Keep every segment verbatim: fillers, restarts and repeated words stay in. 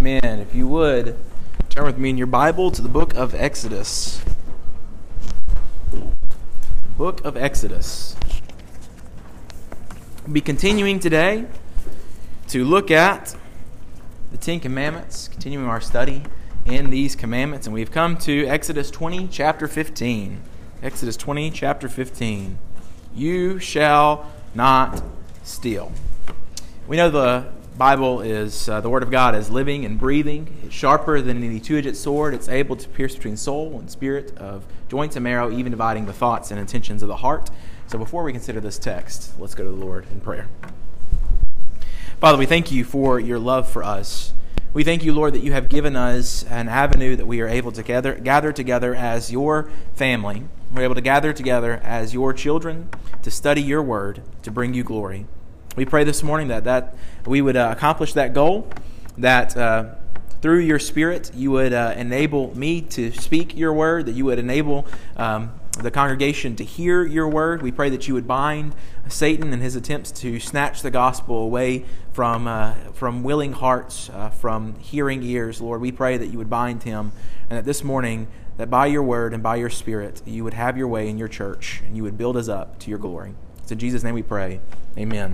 Amen. If you would, turn with me in your Bible to the book of Exodus. Book of Exodus. We'll be continuing today to look at the Ten Commandments, continuing our study in these commandments, and we've come to Exodus twenty, chapter fifteen. Exodus twenty, chapter fifteen. You shall not steal. We know the Bible is, uh, the Word of God is living and breathing. It's sharper than any two-edged sword. It's able to pierce between soul and spirit, of joints and marrow, even dividing the thoughts and intentions of the heart. So before we consider this text, let's go to the Lord in prayer. Father, we thank you for your love for us. We thank you, Lord, that you have given us an avenue that we are able to gather, gather together as your family. We're able to gather together as your children to study your word, to bring you glory. We pray this morning that, that we would uh, accomplish that goal, that uh, through your Spirit you would uh, enable me to speak your word, that you would enable um, the congregation to hear your word. We pray that you would bind Satan and his attempts to snatch the gospel away from uh, from willing hearts, uh, from hearing ears. Lord, we pray that you would bind him, and that this morning, that by your word and by your Spirit, you would have your way in your church, and you would build us up to your glory. It's in Jesus' name we pray. Amen.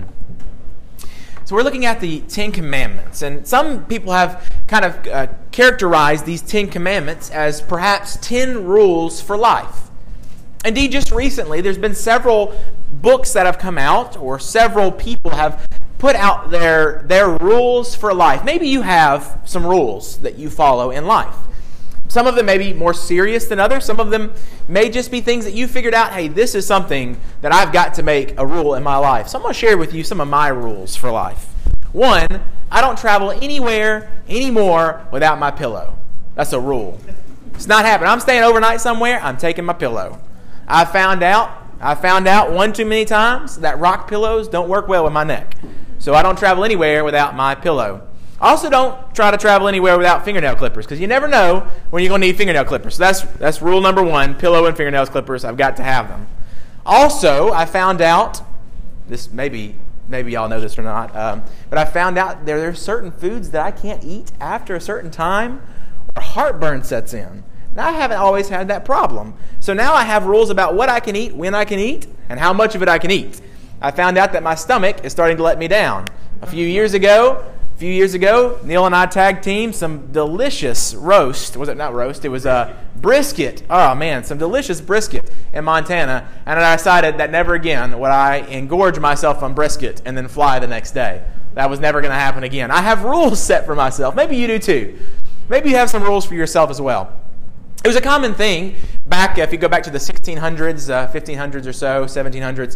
So we're looking at the Ten Commandments, and some people have kind of uh, characterized these Ten Commandments as perhaps ten rules for life. Indeed, just recently, there's been several books that have come out, or several people have put out their, their rules for life. Maybe you have some rules that you follow in life. Some of them may be more serious than others. Some of them may just be things that you figured out, hey, this is something that I've got to make a rule in my life. So I'm going to share with you some of my rules for life. One, I don't travel anywhere anymore without my pillow. That's a rule. It's not happening. I'm staying overnight somewhere, I'm taking my pillow. I found out, I found out one too many times that rock pillows don't work well with my neck. So I don't travel anywhere without my pillow. Also, don't try to travel anywhere without fingernail clippers, because you never know when you're going to need fingernail clippers. So that's that's rule number one, pillow and fingernail clippers. I've got to have them. Also, I found out, this maybe maybe y'all know this or not, um, but I found out there, there are certain foods that I can't eat after a certain time, or heartburn sets in. Now, I haven't always had that problem. So now I have rules about what I can eat, when I can eat, and how much of it I can eat. I found out that my stomach is starting to let me down. A few years ago, A few years ago, Neil and I tag teamed some delicious roast. Was it not roast? It was a brisket. Oh, man, some delicious brisket in Montana. And I decided that never again would I engorge myself on brisket and then fly the next day. That was never going to happen again. I have rules set for myself. Maybe you do too. Maybe you have some rules for yourself as well. It was a common thing back, if you go back to the sixteen hundreds, uh, fifteen hundreds or so, seventeen hundreds,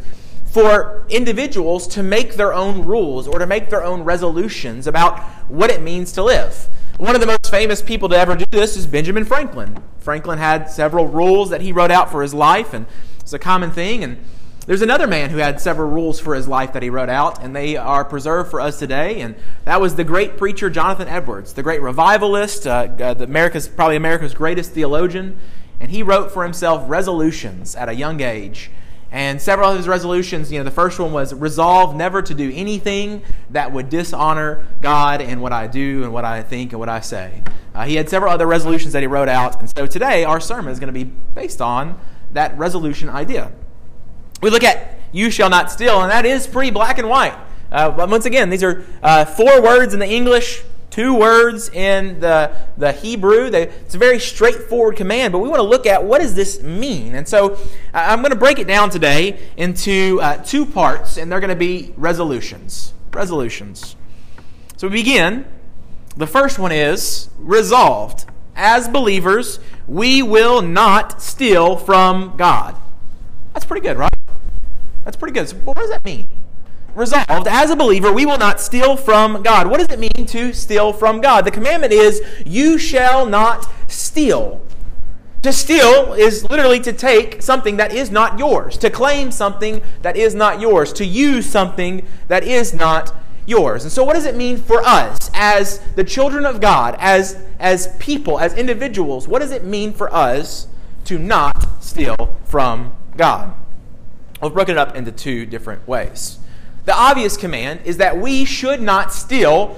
for individuals to make their own rules or to make their own resolutions about what it means to live. One of the most famous people to ever do this is Benjamin Franklin. Franklin had several rules that he wrote out for his life, and it's a common thing. And there's another man who had several rules for his life that he wrote out, and they are preserved for us today. And that was the great preacher Jonathan Edwards, the great revivalist, uh, uh, the America's probably America's greatest theologian. And he wrote for himself resolutions at a young age. And several of his resolutions, you know, the first one was resolve never to do anything that would dishonor God and what I do and what I think and what I say. Uh, he had several other resolutions that he wrote out. And so today our sermon is going to be based on that resolution idea. We look at you shall not steal, and that is pretty black and white. Uh, but once again, these are uh, four words in the English, two words in the, the Hebrew. They, it's a very straightforward command, but we want to look at what does this mean. And so uh, I'm going to break it down today into uh, two parts, and they're going to be resolutions. Resolutions. So we begin. The first one is resolved. As believers, we will not steal from God. That's pretty good, right? That's pretty good. So what does that mean? Resolved, as a believer, we will not steal from God. What does it mean to steal from God? The commandment is, you shall not steal. To steal is literally to take something that is not yours, to claim something that is not yours, to use something that is not yours. And so what does it mean for us as the children of God, as, as people, as individuals? What does it mean for us to not steal from God? We've broken it up into two different ways. The obvious command is that we should not steal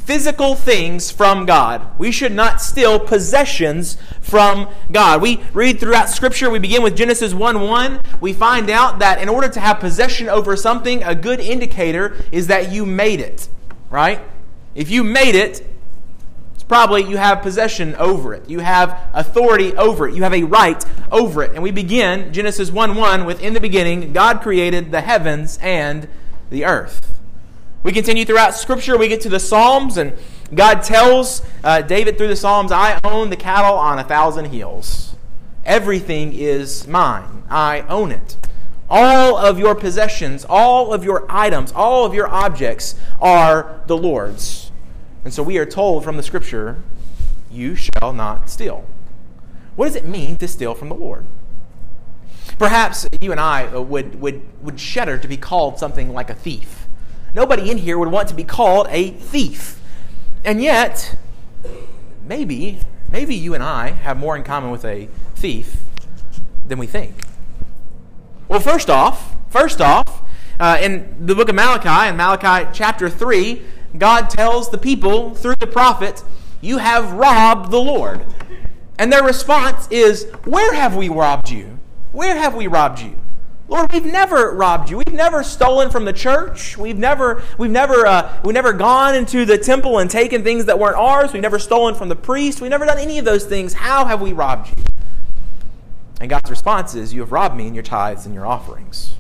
physical things from God. We should not steal possessions from God. We read throughout Scripture, we begin with Genesis one one. We find out that in order to have possession over something, a good indicator is that you made it, right? If you made it, it's probably you have possession over it. You have authority over it. You have a right over it. And we begin Genesis one one with, in the beginning, God created the heavens and the earth. We continue throughout Scripture. We get to the Psalms, and God tells uh, David through the Psalms, I own the cattle on a thousand hills. Everything is mine. I own it. All of your possessions, all of your items, all of your objects are the Lord's. And so we are told from the Scripture, you shall not steal. What does it mean to steal from the Lord? Perhaps you and I would, would, would shudder to be called something like a thief. Nobody in here would want to be called a thief. And yet, maybe, maybe you and I have more in common with a thief than we think. Well, first off, first off, uh, in the book of Malachi, in Malachi chapter three, God tells the people through the prophet, you have robbed the Lord. And their response is, where have we robbed you? Where have we robbed you? Lord, we've never robbed you. We've never stolen from the church. We've never, we've never, uh, we've never gone into the temple and taken things that weren't ours. We've never stolen from the priest. We've never done any of those things. How have we robbed you? And God's response is, you have robbed me in your tithes and your offerings.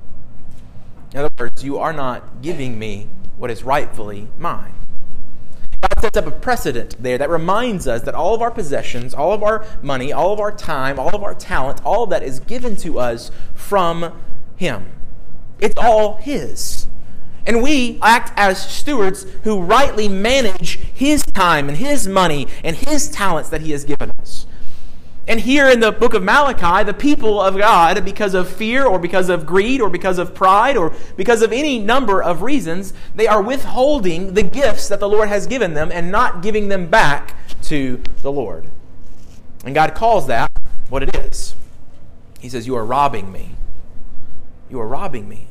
In other words, you are not giving me what is rightfully mine. God sets up a precedent there that reminds us that all of our possessions, all of our money, all of our time, all of our talent, all of that is given to us from Him. It's all His. And we act as stewards who rightly manage His time and His money and His talents that He has given us. And here in the book of Malachi, the people of God, because of fear or because of greed or because of pride or because of any number of reasons, they are withholding the gifts that the Lord has given them and not giving them back to the Lord. And God calls that what it is. He says, you are robbing me. You are robbing me.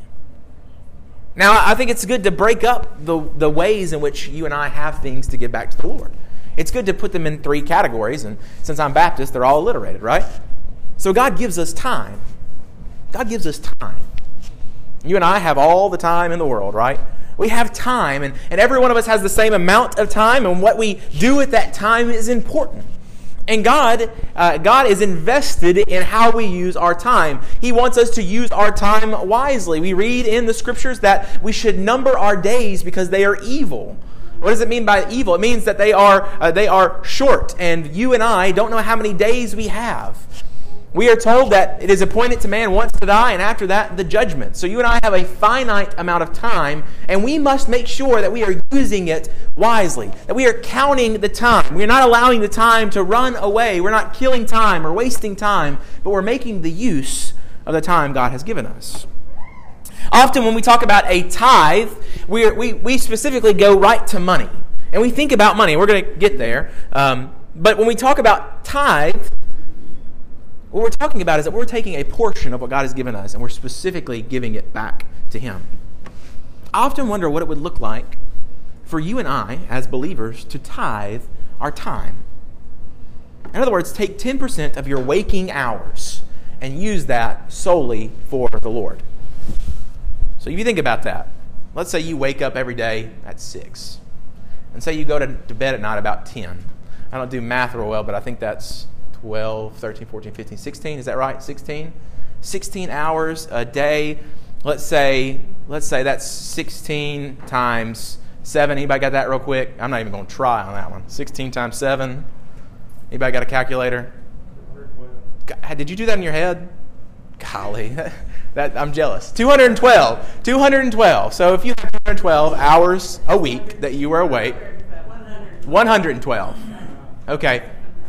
Now, I think it's good to break up the, the ways in which you and I have things to give back to the Lord. It's good to put them in three categories, and since I'm Baptist, they're all alliterated, right? So God gives us time. God gives us time. You and I have all the time in the world, right? We have time, and, and every one of us has the same amount of time, and what we do at that time is important. And God, uh, God is invested in how we use our time. He wants us to use our time wisely. We read in the Scriptures that we should number our days because they are evil. What does it mean by evil? It means that they are uh, they are short, and you and I don't know how many days we have. We are told that it is appointed to man once to die, and after that, the judgment. So you and I have a finite amount of time, and we must make sure that we are using it wisely, that we are counting the time. We are not allowing the time to run away. We're not killing time or wasting time, but we're making the use of the time God has given us. Often when we talk about a tithe, we we we specifically go right to money. And we think about money. We're going to get there. Um, but when we talk about tithe, what we're talking about is that we're taking a portion of what God has given us and we're specifically giving it back to Him. I often wonder what it would look like for you and I, as believers, to tithe our time. In other words, take ten percent of your waking hours and use that solely for the Lord. So if you think about that, let's say you wake up every day at six. And say you go to, to bed at night about ten. I don't do math real well, but I think that's twelve, thirteen, fourteen, fifteen, sixteen. Is that right? sixteen? sixteen hours a day. Let's say, let's say that's sixteen times seven. Anybody got that real quick? I'm not even going to try on that one. sixteen times seven. Anybody got a calculator? God, did you do that in your head? Golly. That, I'm jealous. two hundred twelve. two hundred twelve. So if you have two hundred twelve hours a week that you were awake, one hundred twelve. Okay.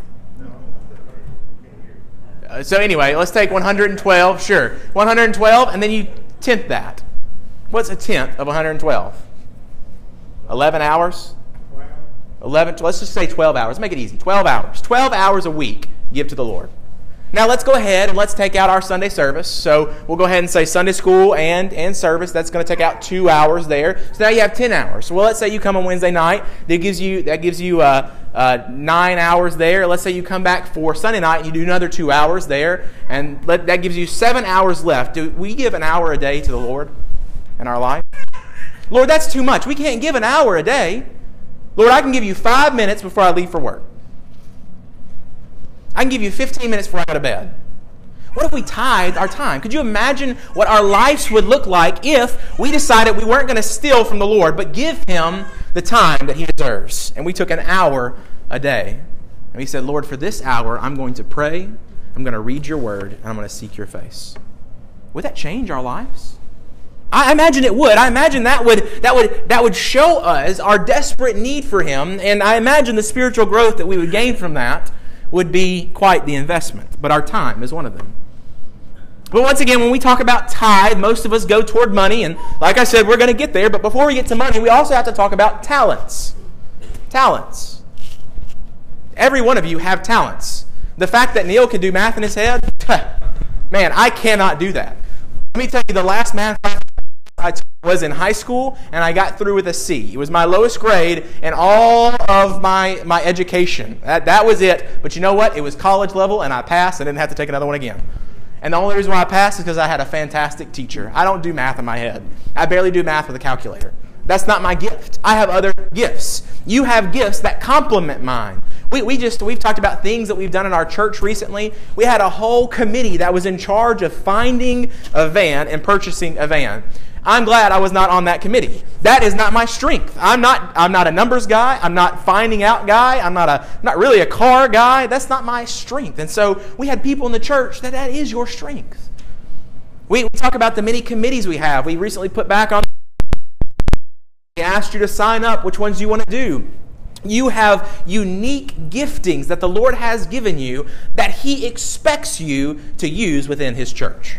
Uh, so anyway, let's take one hundred twelve. Sure. one hundred twelve, and then you tenth that. What's a tenth of one hundred twelve? eleven hours? eleven. Let's just say twelve hours. Make it easy. twelve hours. twelve hours a week give to the Lord. Now let's go ahead and let's take out our Sunday service. So we'll go ahead and say Sunday school and, and service. That's going to take out two hours there. So now you have ten hours. Well, let's say you come on Wednesday night. That gives you that gives you uh, uh, nine hours there. Let's say you come back for Sunday night and you do another two hours there. And let, that gives you seven hours left. Do we give an hour a day to the Lord in our life? Lord, that's too much. We can't give an hour a day. Lord, I can give you five minutes before I leave for work. I can give you fifteen minutes before I go to bed. What if we tithed our time? Could you imagine what our lives would look like if we decided we weren't going to steal from the Lord, but give Him the time that He deserves? And we took an hour a day. And we said, Lord, for this hour, I'm going to pray, I'm going to read your word, and I'm going to seek your face. Would that change our lives? I imagine it would. I imagine that would that would that would show us our desperate need for Him, and I imagine the spiritual growth that we would gain from that would be quite the investment. But our time is one of them. But once again, when we talk about tithe, most of us go toward money, and like I said, we're going to get there. But before we get to money, we also have to talk about talents. Talents. Every one of you have talents. The fact that Neil can do math in his head, man, I cannot do that. Let me tell you, the last math class I was in high school, and I got through with a C. It was my lowest grade in all of my, my education. That, that was it. But you know what? It was college level, and I passed. I didn't have to take another one again. And the only reason why I passed is because I had a fantastic teacher. I don't do math in my head. I barely do math with a calculator. That's not my gift. I have other gifts. You have gifts that complement mine. We, we just, we've talked about things that we've done in our church recently. We had a whole committee that was in charge of finding a van and purchasing a van. I'm glad I was not on that committee. That is not my strength. I'm not I'm not a numbers guy. I'm not finding out guy. I'm not a not really a car guy. That's not my strength. And so we had people in the church that that is your strength. We, we talk about the many committees we have. We recently put back on. We asked you to sign up which ones you want to do. You have unique giftings that the Lord has given you that He expects you to use within His church.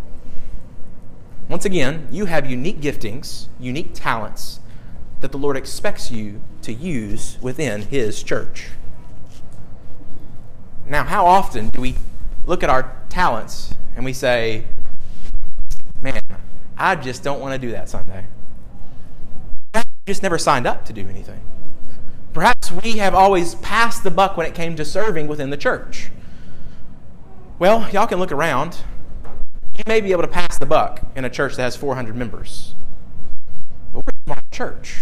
Once again, you have unique giftings, unique talents that the Lord expects you to use within His church. Now, how often do we look at our talents and we say, man, I just don't want to do that Sunday. I just never signed up to do anything. Perhaps we have always passed the buck when it came to serving within the church. Well, y'all can look around. You may be able to pass the buck in a church that has four hundred members. But we're a small church.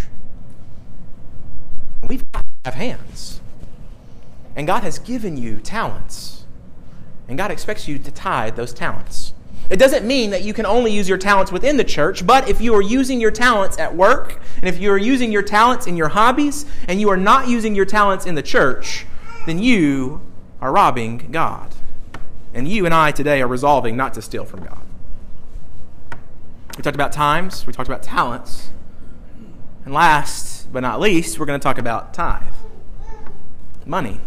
We've got to have hands. And God has given you talents. And God expects you to tithe those talents. It doesn't mean that you can only use your talents within the church, but if you are using your talents at work, and if you are using your talents in your hobbies, and you are not using your talents in the church, then you are robbing God. And you and I today are resolving not to steal from God. We talked about times. We talked about talents. And last but not least, we're going to talk about tithe. Money.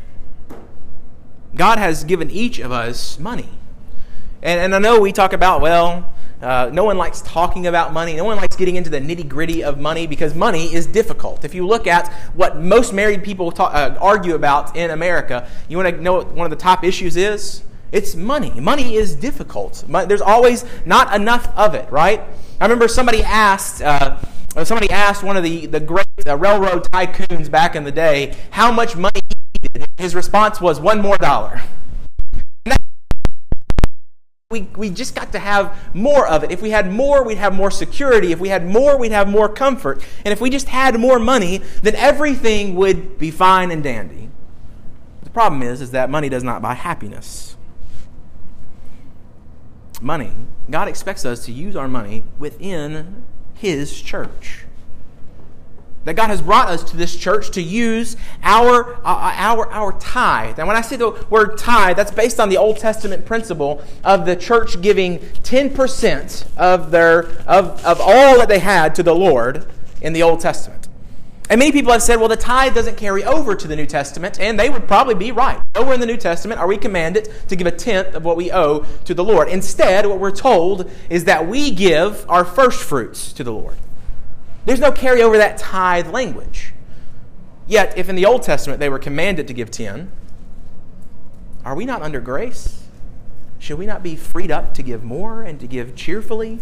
God has given each of us money. And, and I know we talk about, well, uh, no one likes talking about money. No one likes getting into the nitty-gritty of money because money is difficult. If you look at what most married people talk, uh, argue about in America, you want to know what one of the top issues is? It's money. Money is difficult. There's always not enough of it, right? I remember somebody asked, uh, somebody asked one of the, the great uh, railroad tycoons back in the day how much money he needed. His response was, one more dollar. We, we just got to have more of it. If we had more, we'd have more security. If we had more, we'd have more comfort. And if we just had more money, then everything would be fine and dandy. The problem is, is that money does not buy happiness. Money. God expects us to use our money within His church. That God has brought us to this church to use our, uh, our, our tithe. And when I say the word tithe, that's based on the Old Testament principle of the church giving ten percent of their of, of all that they had to the Lord in the Old Testament. And many people have said, well, the tithe doesn't carry over to the New Testament, and they would probably be right. Nowhere in the New Testament are we commanded to give a tenth of what we owe to the Lord. Instead, what we're told is that we give our first fruits to the Lord. There's no carryover of that tithe language. Yet, if in the Old Testament they were commanded to give ten, Are we not under grace? Should we not be freed up to give more and to give cheerfully?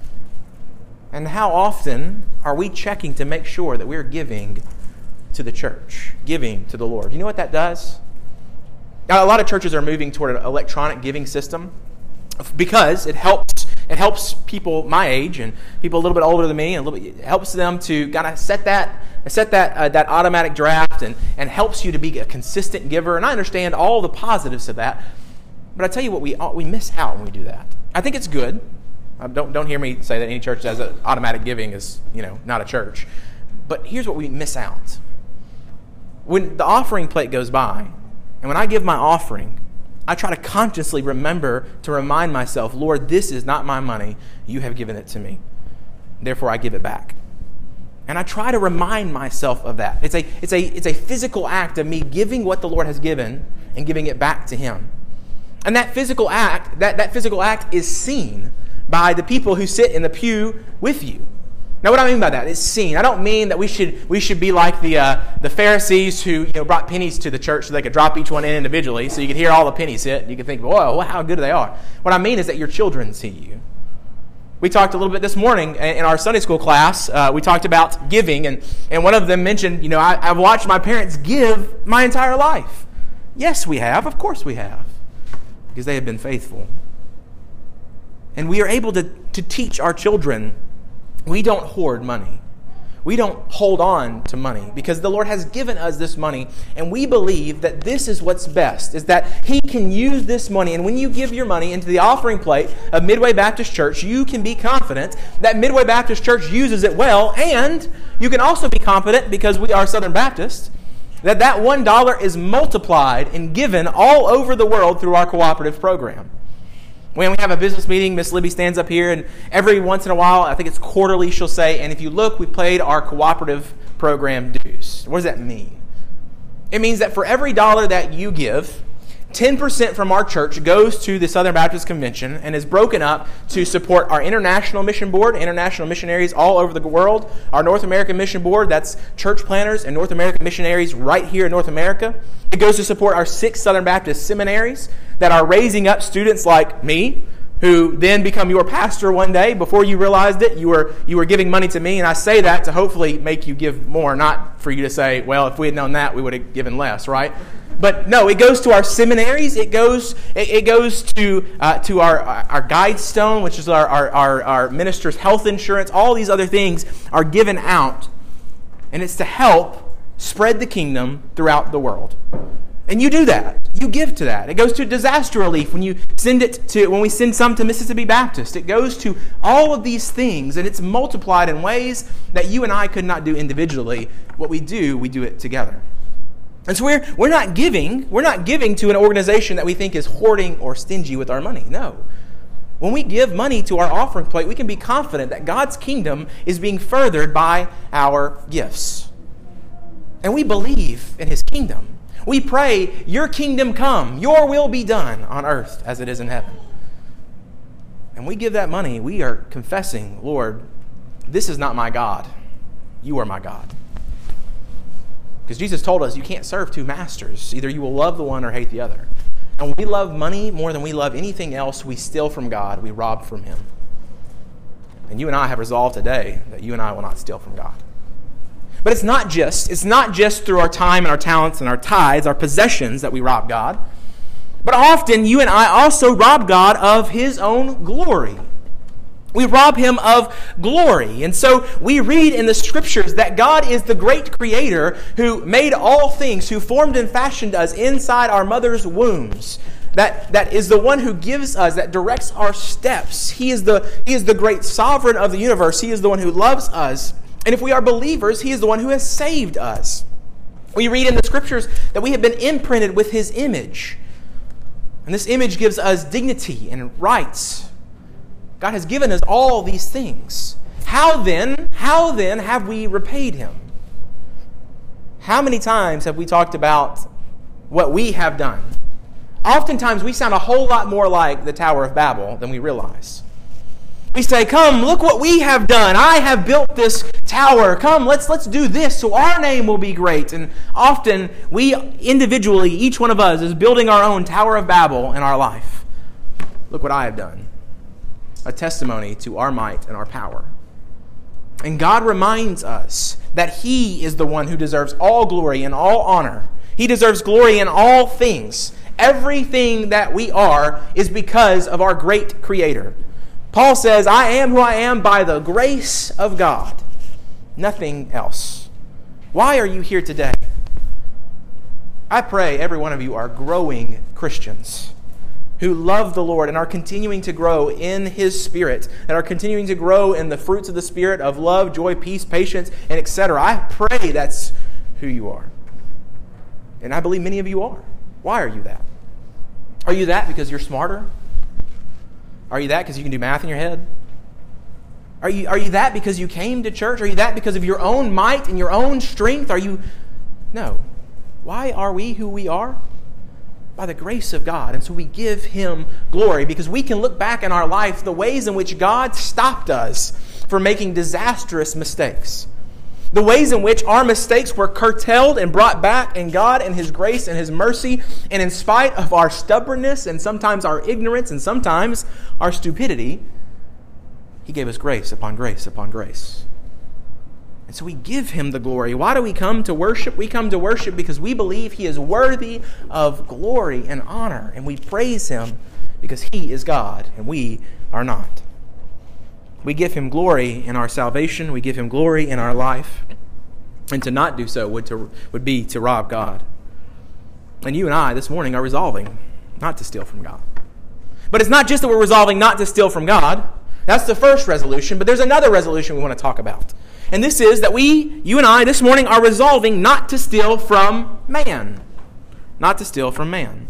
And how often are we checking to make sure that we're giving to the church, giving to the Lord? You know what that does? Now, a lot of churches are moving toward an electronic giving system because it helps it helps people my age and people a little bit older than me, and a little bit, it helps them to kind of set that set that uh, that automatic draft and, and helps you to be a consistent giver. And I understand all the positives of that. But I tell you what, we we miss out when we do that. I think it's good. Uh, don't don't hear me say that any church that has automatic giving is, you know, not a church. But here's what we miss out. When the offering plate goes by, and when I give my offering, I try to consciously remember to remind myself, Lord, this is not my money. You have given it to me. Therefore, I give it back. And I try to remind myself of that. It's a it's a it's a physical act of me giving what the Lord has given and giving it back to Him. And that physical act, that, that physical act is seen by the people who sit in the pew with you. Now, what I mean by that is seen. I don't mean that we should we should be like the uh, the Pharisees who, you know, brought pennies to the church so they could drop each one in individually, so you could hear all the pennies hit. You could think, whoa, how good they are. What I mean is that your children see you. We talked a little bit this morning in our Sunday school class. Uh, we talked about giving, and, and one of them mentioned, you know, I, I've watched my parents give my entire life. Yes, we have. Of course we have. Because they have been faithful. And we are able to, to teach our children, we don't hoard money. We don't hold on to money because the Lord has given us this money, and we believe that this is what's best, is that He can use this money. And when you give your money into the offering plate of Midway Baptist Church, you can be confident that Midway Baptist Church uses it well, and you can also be confident, because we are Southern Baptists, that that one dollar is multiplied and given all over the world through our cooperative program. When we have a business meeting, Miss Libby stands up here, and every once in a while, I think it's quarterly, she'll say, and if you look, we paid our cooperative program dues. What does that mean? It means that for every dollar that you give, ten percent from our church goes to the Southern Baptist Convention and is broken up to support our International Mission Board, international missionaries all over the world, our North American Mission Board, that's church planners and North American missionaries right here in North America. It goes to support our six Southern Baptist seminaries that are raising up students like me, who then become your pastor one day. Before you realized it, you were you were giving money to me, and I say that to hopefully make you give more, not for you to say, well, if we had known that, we would have given less, right? But no, it goes to our seminaries. It goes it, it goes to uh, to our our Guidestone, which is our, our our our ministers' health insurance. All these other things are given out, and it's to help spread the kingdom throughout the world. And you do that. You give to that. It goes to disaster relief when you send it to when we send some to Mississippi Baptist. It goes to all of these things, and it's multiplied in ways that you and I could not do individually. What we do, we do it together. And so we're we're not giving, we're not giving to an organization that we think is hoarding or stingy with our money. No. When we give money to our offering plate, we can be confident that God's kingdom is being furthered by our gifts. And we believe in His kingdom. We pray, your kingdom come, your will be done on earth as it is in heaven. And we give that money, we are confessing, Lord, this is not my God. You are my God. Because Jesus told us you can't serve two masters. Either you will love the one or hate the other. And when we love money more than we love anything else, we steal from God, we rob from Him. And you and I have resolved today that you and I will not steal from God. But it's not just, it's not just through our time and our talents and our tithes, our possessions, that we rob God. But often you and I also rob God of His own glory. We rob Him of glory. And so we read in the Scriptures that God is the great Creator who made all things, who formed and fashioned us inside our mother's wombs. That, that is the one who gives us, that directs our steps. He is the, he is the great sovereign of the universe. He is the one who loves us. And if we are believers, He is the one who has saved us. We read in the Scriptures that we have been imprinted with His image. And this image gives us dignity and rights. God has given us all these things. How then, how then have we repaid Him? How many times have we talked about what we have done? Oftentimes we sound a whole lot more like the Tower of Babel than we realize. We say, come, look what we have done. I have built this tower. Come, let's let's do this so our name will be great. And often we individually, each one of us, is building our own Tower of Babel in our life. Look what I have done. A testimony to our might and our power. And God reminds us that He is the one who deserves all glory and all honor. He deserves glory in all things. Everything that we are is because of our great Creator. Paul says, I am who I am by the grace of God. Nothing else. Why are you here today? I pray every one of you are growing Christians who love the Lord and are continuing to grow in His Spirit, and are continuing to grow in the fruits of the Spirit of love, joy, peace, patience, and et cetera. I pray that's who you are. And I believe many of you are. Why are you that? Are you that because you're smarter? Are you that because you can do math in your head? Are you, are you that because you came to church? Are you that because of your own might and your own strength? Are you... No. Why are we who we are? By the grace of God. And so we give Him glory because we can look back in our life the ways in which God stopped us from making disastrous mistakes. The ways in which our mistakes were curtailed and brought back, and God in His grace and His mercy, and in spite of our stubbornness and sometimes our ignorance and sometimes our stupidity, He gave us grace upon grace upon grace. And so we give Him the glory. Why do we come to worship? We come to worship because we believe He is worthy of glory and honor, and we praise Him because He is God and we are not. We give Him glory in our salvation. We give Him glory in our life. And to not do so would, to, would be to rob God. And you and I this morning are resolving not to steal from God. But it's not just that we're resolving not to steal from God. That's the first resolution. But there's another resolution we want to talk about. And this is that we, you and I, this morning are resolving not to steal from man. Not to steal from man.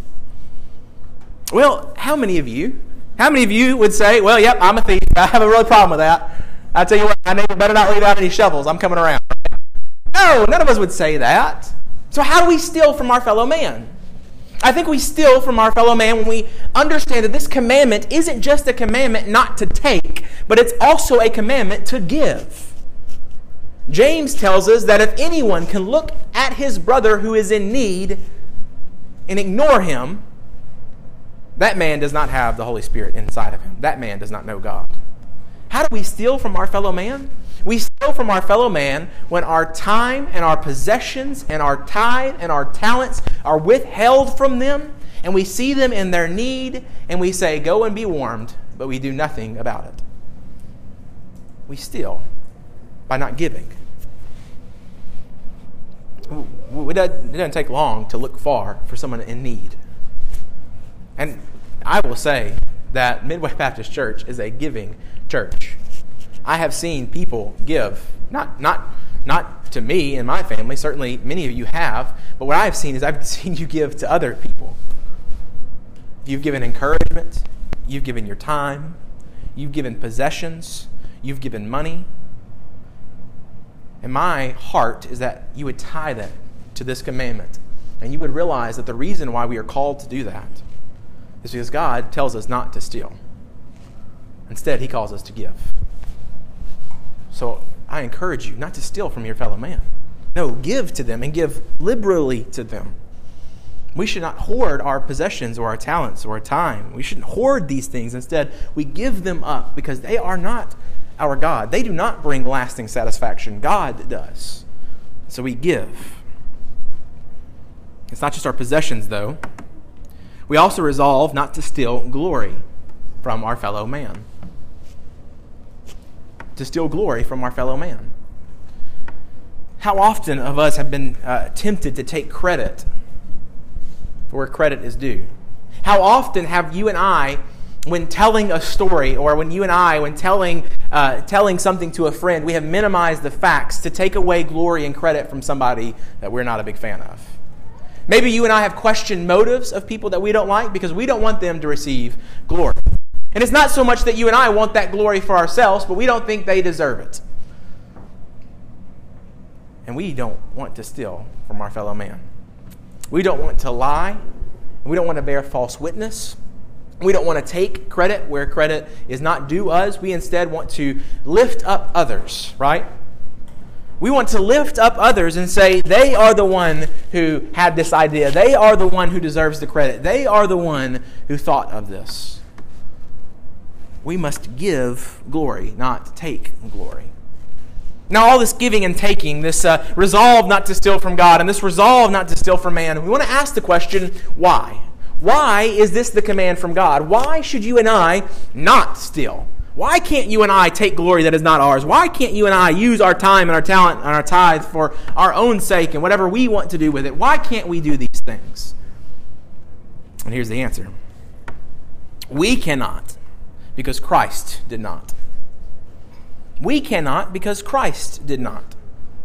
Well, how many of you... How many of you would say, well, yep, I'm a thief. I have a real problem with that. I tell you what, my neighbor better not leave out any shovels. I'm coming around. No, none of us would say that. So how do we steal from our fellow man? I think we steal from our fellow man when we understand that this commandment isn't just a commandment not to take, but it's also a commandment to give. James tells us that if anyone can look at his brother who is in need and ignore him, that man does not have the Holy Spirit inside of him. That man does not know God. How do we steal from our fellow man? We steal from our fellow man when our time and our possessions and our tithe and our talents are withheld from them, and we see them in their need, and we say, go and be warmed, but we do nothing about it. We steal by not giving. It doesn't take long to look far for someone in need. And I will say that Midway Baptist Church is a giving church. I have seen people give, not not not to me and my family, certainly many of you have, but what I've seen is I've seen you give to other people. You've given encouragement, you've given your time, you've given possessions, you've given money. And my heart is that you would tie that to this commandment, and you would realize that the reason why we are called to do that is because God tells us not to steal. Instead, He calls us to give. So I encourage you not to steal from your fellow man. No, give to them and give liberally to them. We should not hoard our possessions or our talents or our time. We shouldn't hoard these things. Instead, we give them up because they are not our God. They do not bring lasting satisfaction. God does. So we give. It's not just our possessions, though. We also resolve not to steal glory from our fellow man. To steal glory from our fellow man. How often of us have been uh, tempted to take credit for where credit is due? How often have you and I, when telling a story, or when you and I, when telling uh, telling something to a friend, we have minimized the facts to take away glory and credit from somebody that we're not a big fan of? Maybe you and I have questioned motives of people that we don't like because we don't want them to receive glory. And it's not so much that you and I want that glory for ourselves, but we don't think they deserve it. And we don't want to steal from our fellow man. We don't want to lie. We don't want to bear false witness. We don't want to take credit where credit is not due us. We instead want to lift up others, right? We want to lift up others and say, they are the one who had this idea. They are the one who deserves the credit. They are the one who thought of this. We must give glory, not take glory. Now, all this giving and taking, this uh, resolve not to steal from God and this resolve not to steal from man, we want to ask the question, why? Why is this the command from God? Why should you and I not steal? Why can't you and I take glory that is not ours? Why can't you and I use our time and our talent and our tithe for our own sake and whatever we want to do with it? Why can't we do these things? And here's the answer. We cannot because Christ did not. We cannot because Christ did not.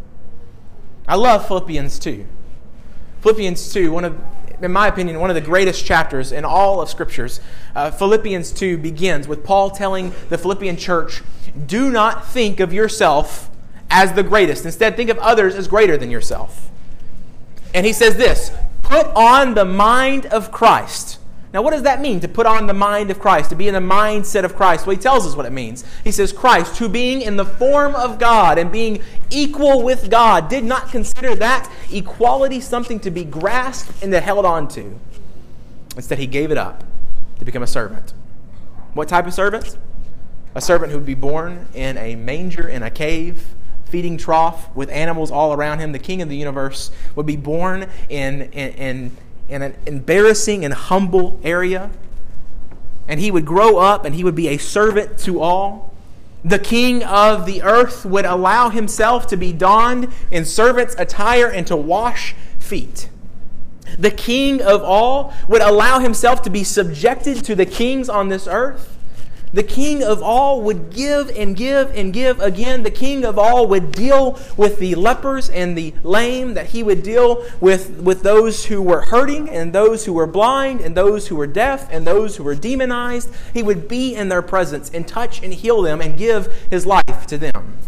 I love Philippians two. Philippians two, one of, in my opinion, one of the greatest chapters in all of Scriptures. Uh, Philippians two begins with Paul telling the Philippian church, do not think of yourself as the greatest. Instead, think of others as greater than yourself. And he says this, put on the mind of Christ. Now, what does that mean, to put on the mind of Christ, to be in the mindset of Christ? Well, he tells us what it means. He says, Christ, who being in the form of God and being equal with God, did not consider that equality something to be grasped and held on to. Instead, he gave it up to become a servant. What type of servant? A servant who would be born in a manger in a cave, feeding trough with animals all around him. The king of the universe would be born in in, in in an embarrassing and humble area. And he would grow up and he would be a servant to all. The king of the earth would allow himself to be donned in servant's attire and to wash feet. The king of all would allow himself to be subjected to the kings on this earth. The king of all would give and give and give again. The king of all would deal with the lepers and the lame, that he would deal with, with those who were hurting and those who were blind and those who were deaf and those who were demonized. He would be in their presence and touch and heal them and give his life to them.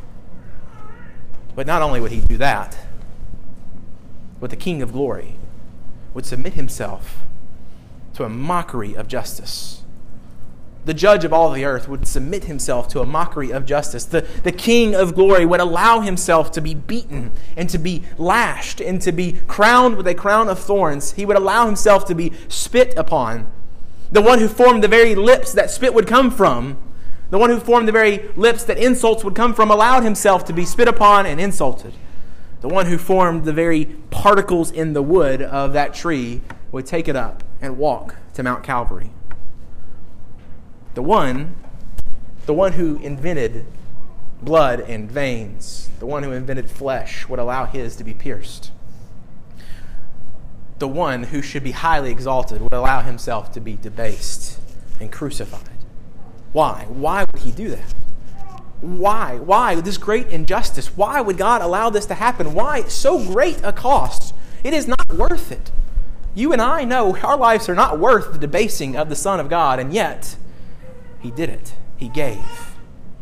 But not only would he do that, but the king of glory would submit himself to a mockery of justice. The judge of all the earth would submit himself to a mockery of justice. The, the king of glory would allow himself to be beaten and to be lashed and to be crowned with a crown of thorns. He would allow himself to be spit upon. The one who formed the very lips that spit would come from, the one who formed the very lips that insults would come from, allowed himself to be spit upon and insulted. The one who formed the very particles in the wood of that tree would take it up and walk to Mount Calvary. The one, the one who invented blood and veins, the one who invented flesh, would allow his to be pierced. The one who should be highly exalted would allow himself to be debased and crucified. Why? Why would he do that? Why? Why this great injustice? Why would God allow this to happen? Why so great a cost? It is not worth it. You and I know our lives are not worth the debasing of the Son of God, and yet he did it. He gave.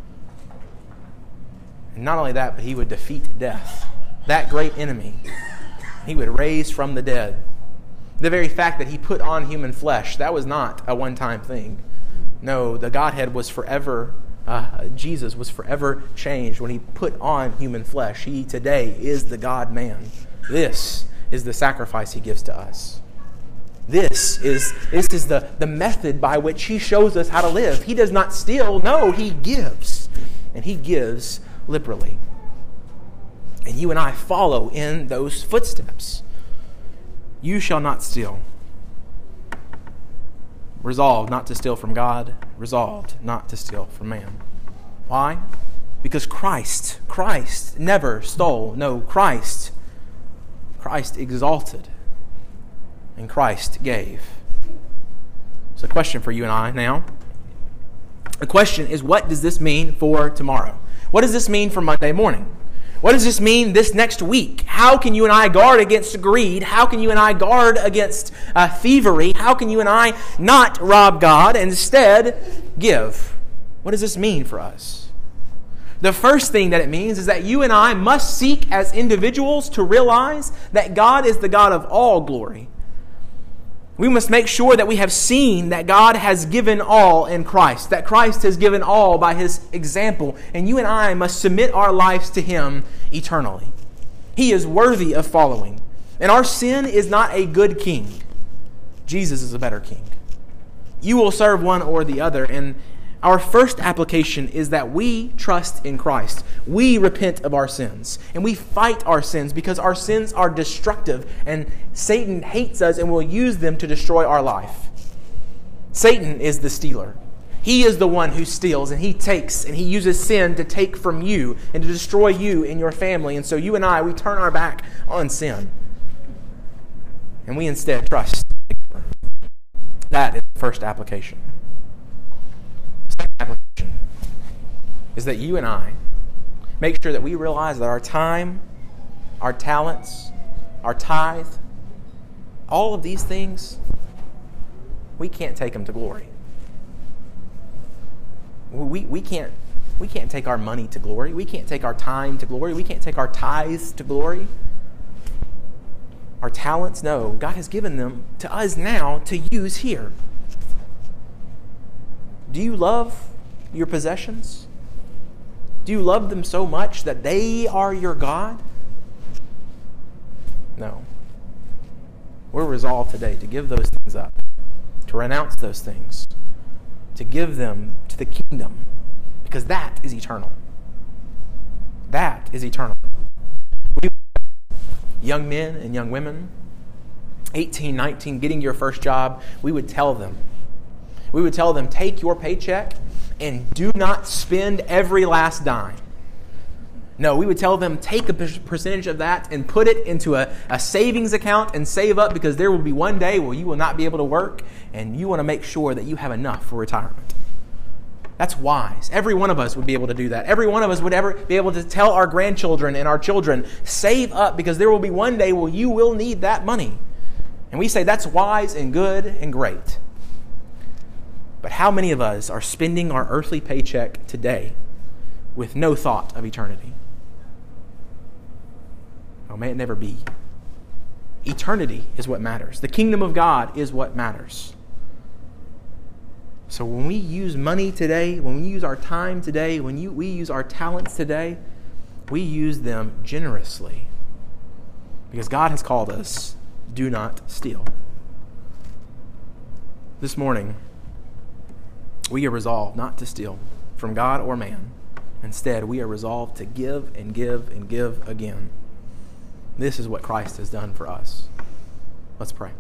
And not only that, but he would defeat death, that great enemy. He would raise from the dead. The very fact that he put on human flesh, that was not a one-time thing. No, the Godhead was forever, uh, Jesus was forever changed when he put on human flesh. He today is the God-man. This is the sacrifice he gives to us. This is, this is the, the method by which he shows us how to live. He does not steal. No, he gives. And he gives liberally. And you and I follow in those footsteps. You shall not steal. Resolved not to steal from God. Resolved not to steal from man. Why? Because Christ, Christ never stole. No, Christ, Christ exalted. And Christ gave. So a question for you and I now. The question is, what does this mean for tomorrow? What does this mean for Monday morning? What does this mean this next week? How can you and I guard against greed? How can you and I guard against uh, thievery? How can you and I not rob God and instead give? What does this mean for us? The first thing that it means is that you and I must seek as individuals to realize that God is the God of all glory. We must make sure that we have seen that God has given all in Christ, that Christ has given all by His example, and you and I must submit our lives to Him eternally. He is worthy of following, and our sin is not a good king. Jesus is a better king. You will serve one or the other, and our first application is that we trust in Christ. We repent of our sins, and we fight our sins because our sins are destructive, and Satan hates us and will use them to destroy our life. Satan is the stealer. He is the one who steals, and he takes, and he uses sin to take from you and to destroy you and your family. And so you and I, we turn our back on sin, and we instead trust. That is the first application. Application is that you and I make sure that we realize that our time, our talents, our tithe, all of these things, we can't take them to glory. We, we, can't, we can't take our money to glory. We can't take our time to glory. We can't take our tithes to glory. Our talents, no. God has given them to us now to use here. Do you love your possessions? Do you love them so much that they are your God? No. We're resolved today to give those things up, to renounce those things, to give them to the kingdom, because that is eternal. That is eternal. We, young men and young women, eighteen, nineteen, getting your first job, we would tell them, We would tell them, take your paycheck and do not spend every last dime. No, we would tell them, take a percentage of that and put it into a, a savings account and save up, because there will be one day where you will not be able to work, and you want to make sure that you have enough for retirement. That's wise. Every one of us would be able to do that. Every one of us would ever be able to tell our grandchildren and our children, save up, because there will be one day where you will need that money. And we say that's wise and good and great. But how many of us are spending our earthly paycheck today with no thought of eternity? Oh, may it never be. Eternity is what matters. The kingdom of God is what matters. So when we use money today, when we use our time today, when you, we use our talents today, we use them generously. Because God has called us, do not steal. This morning, we are resolved not to steal from God or man. Instead, we are resolved to give and give and give again. This is what Christ has done for us. Let's pray.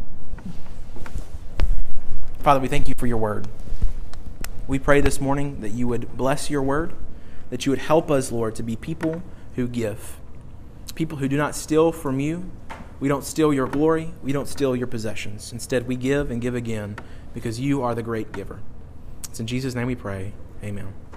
Father, we thank you for your word. We pray this morning that you would bless your word, that you would help us, Lord, to be people who give, people who do not steal from you. We don't steal your glory. We don't steal your possessions. Instead, we give and give again because you are the great giver. It's in Jesus' name we pray. Amen.